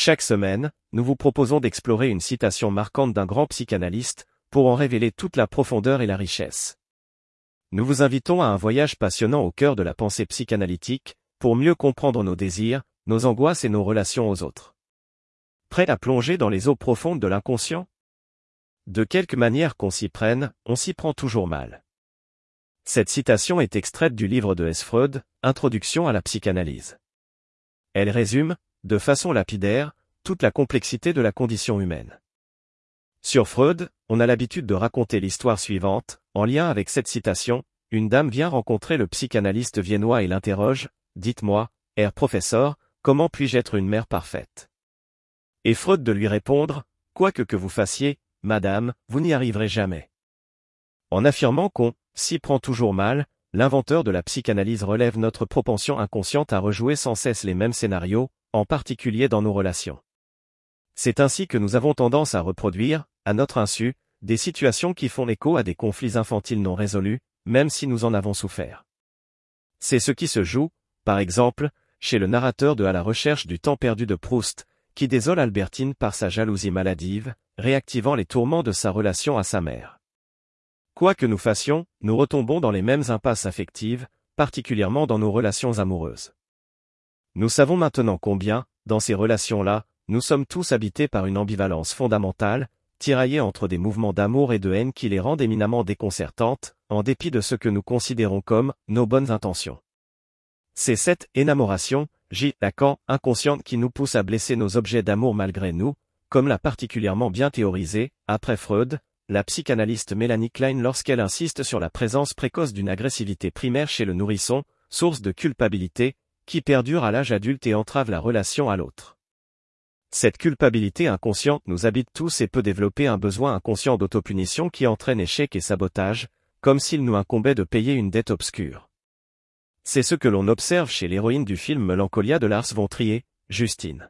Chaque semaine, nous vous proposons d'explorer une citation marquante d'un grand psychanalyste, pour en révéler toute la profondeur et la richesse. Nous vous invitons à un voyage passionnant au cœur de la pensée psychanalytique, pour mieux comprendre nos désirs, nos angoisses et nos relations aux autres. Prêt à plonger dans les eaux profondes de l'inconscient? De quelque manière qu'on s'y prenne, on s'y prend toujours mal. Cette citation est extraite du livre de S. Freud, Introduction à la psychanalyse. Elle résume, de façon lapidaire, toute la complexité de la condition humaine. Sur Freud, on a l'habitude de raconter l'histoire suivante. En lien avec cette citation, une dame vient rencontrer le psychanalyste viennois et l'interroge, « Dites-moi, Herr Professor, comment puis-je être une mère parfaite ?» Et Freud de lui répondre, « Quoi que vous fassiez, madame, vous n'y arriverez jamais. » En affirmant qu'on s'y prend toujours mal, l'inventeur de la psychanalyse relève notre propension inconsciente à rejouer sans cesse les mêmes scénarios, en particulier dans nos relations. C'est ainsi que nous avons tendance à reproduire, à notre insu, des situations qui font écho à des conflits infantiles non résolus, même si nous en avons souffert. C'est ce qui se joue, par exemple, chez le narrateur de À la recherche du temps perdu de Proust, qui désole Albertine par sa jalousie maladive, réactivant les tourments de sa relation à sa mère. Quoi que nous fassions, nous retombons dans les mêmes impasses affectives, particulièrement dans nos relations amoureuses. Nous savons maintenant combien, dans ces relations-là, nous sommes tous habités par une ambivalence fondamentale, tiraillés entre des mouvements d'amour et de haine qui les rendent éminemment déconcertantes, en dépit de ce que nous considérons comme nos bonnes intentions. C'est cette énamoration, Lacan, inconsciente qui nous pousse à blesser nos objets d'amour malgré nous, comme l'a particulièrement bien théorisé, après Freud, la psychanalyste Mélanie Klein lorsqu'elle insiste sur la présence précoce d'une agressivité primaire chez le nourrisson, source de culpabilité, qui perdure à l'âge adulte et entrave la relation à l'autre. Cette culpabilité inconsciente nous habite tous et peut développer un besoin inconscient d'autopunition qui entraîne échec et sabotage, comme s'il nous incombait de payer une dette obscure. C'est ce que l'on observe chez l'héroïne du film Mélancolia de Lars von Trier, Justine.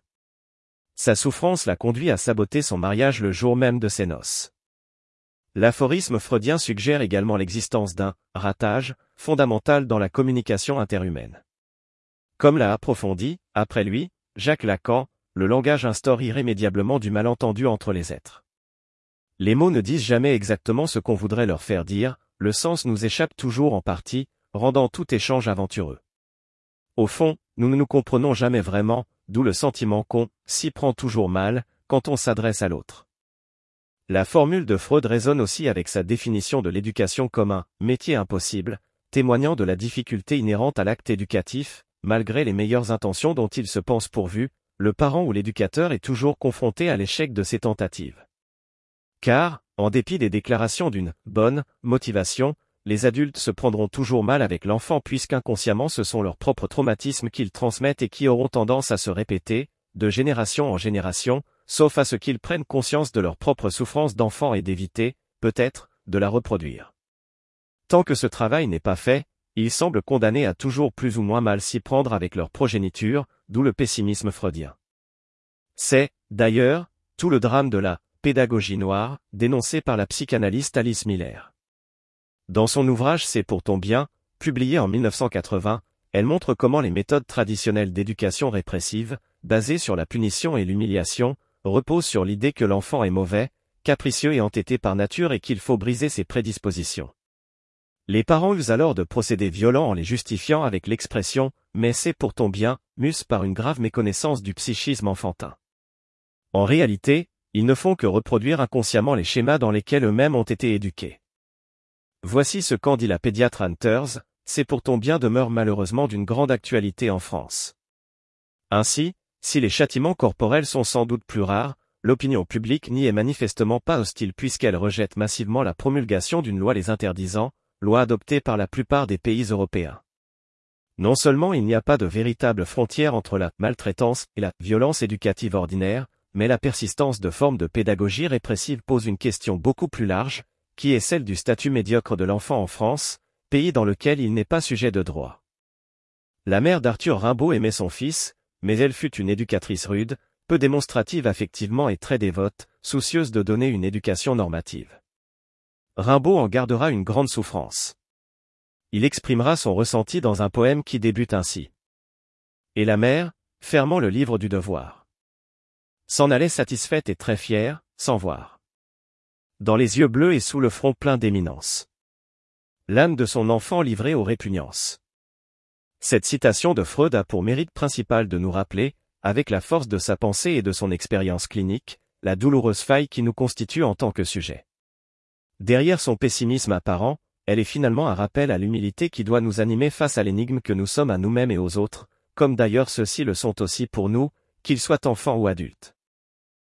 Sa souffrance l'a conduit à saboter son mariage le jour même de ses noces. L'aphorisme freudien suggère également l'existence d'un « ratage » fondamental dans la communication interhumaine. Comme l'a approfondi, après lui, Jacques Lacan, le langage instaure irrémédiablement du malentendu entre les êtres. Les mots ne disent jamais exactement ce qu'on voudrait leur faire dire, le sens nous échappe toujours en partie, rendant tout échange aventureux. Au fond, nous ne nous comprenons jamais vraiment, d'où le sentiment qu'on s'y prend toujours mal, quand on s'adresse à l'autre. La formule de Freud résonne aussi avec sa définition de l'éducation comme un « métier impossible », témoignant de la difficulté inhérente à l'acte éducatif, malgré les meilleures intentions dont il se pense pourvu, le parent ou l'éducateur est toujours confronté à l'échec de ses tentatives. Car, en dépit des déclarations d'une « bonne » motivation, les adultes se prendront toujours mal avec l'enfant puisqu'inconsciemment ce sont leurs propres traumatismes qu'ils transmettent et qui auront tendance à se répéter, de génération en génération, sauf à ce qu'ils prennent conscience de leur propre souffrance d'enfant et d'éviter, peut-être, de la reproduire. Tant que ce travail n'est pas fait, ils semblent condamnés à toujours plus ou moins mal s'y prendre avec leur progéniture, d'où le pessimisme freudien. C'est, d'ailleurs, tout le drame de la « pédagogie noire » dénoncée par la psychanalyste Alice Miller. Dans son ouvrage C'est pour ton bien, publié en 1980, elle montre comment les méthodes traditionnelles d'éducation répressive, basées sur la punition et l'humiliation, reposent sur l'idée que l'enfant est mauvais, capricieux et entêté par nature et qu'il faut briser ses prédispositions. Les parents usent alors de procédés violents en les justifiant avec l'expression « mais c'est pour ton bien », mus par une grave méconnaissance du psychisme enfantin. En réalité, ils ne font que reproduire inconsciemment les schémas dans lesquels eux-mêmes ont été éduqués. Voici ce qu'en dit la pédiatre Anne Thurs, « C'est pour ton bien » demeure malheureusement d'une grande actualité en France. Ainsi, si les châtiments corporels sont sans doute plus rares, l'opinion publique n'y est manifestement pas hostile puisqu'elle rejette massivement la promulgation d'une loi les interdisant, loi adoptée par la plupart des pays européens. Non seulement il n'y a pas de véritable frontière entre la maltraitance et la violence éducative ordinaire, mais la persistance de formes de pédagogie répressive pose une question beaucoup plus large, qui est celle du statut médiocre de l'enfant en France, pays dans lequel il n'est pas sujet de droit. La mère d'Arthur Rimbaud aimait son fils, mais elle fut une éducatrice rude, peu démonstrative affectivement et très dévote, soucieuse de donner une éducation normative. Rimbaud en gardera une grande souffrance. Il exprimera son ressenti dans un poème qui débute ainsi. Et la mère, fermant le livre du devoir. s'en allait satisfaite et très fière, sans voir. Dans les yeux bleus et sous le front plein d'éminence. L'âme de son enfant livrée aux répugnances. Cette citation de Freud a pour mérite principal de nous rappeler, avec la force de sa pensée et de son expérience clinique, la douloureuse faille qui nous constitue en tant que sujet. Derrière son pessimisme apparent, elle est finalement un rappel à l'humilité qui doit nous animer face à l'énigme que nous sommes à nous-mêmes et aux autres, comme d'ailleurs ceux-ci le sont aussi pour nous, qu'ils soient enfants ou adultes.